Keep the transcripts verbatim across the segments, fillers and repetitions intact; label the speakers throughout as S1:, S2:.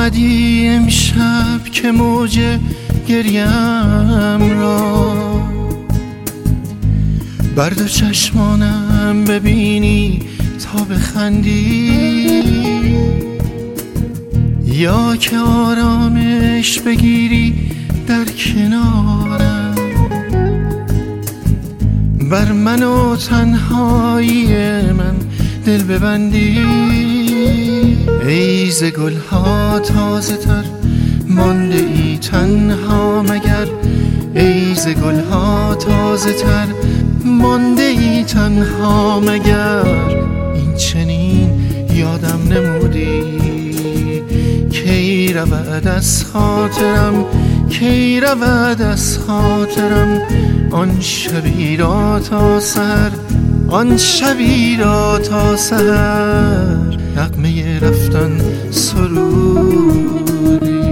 S1: آمدی امشب که موج گریم را بر دو چشمانم ببینی تا بخندی، یا که آرامش بگیری در کنارم، بر من و تنهایی من دل ببندی. ای ز گلها تازه تر مانده ای تنها مگر، ای ز گلها تازه تر مانده ای تنها مگر. این چنین یادم نمودی کی رود از خاطرم، کی رود از خاطرم آن شبی را تا سحر، آن شبی را تا سحر نغمه رفتن سرودی.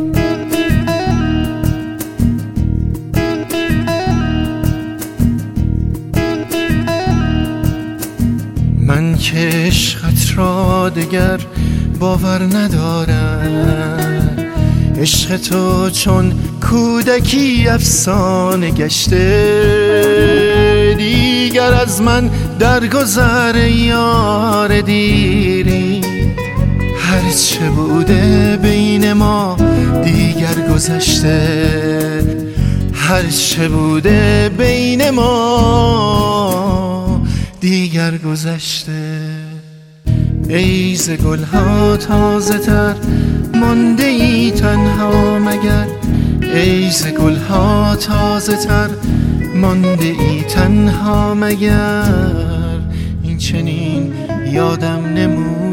S1: من که عشقت را دگر باور ندارم، عشق تو چون کودکی افسانه گشته، دیگر از من درگذر یار دیری. هرچه بوده بین ما دیگر گذشته، هرچه بوده بین ما دیگر گذشته. ای ز گلها تازه تر مانده ای تنها مگر، ای ز گلها تازه تر مانده ای تنها مگر. این چنین یادم نمود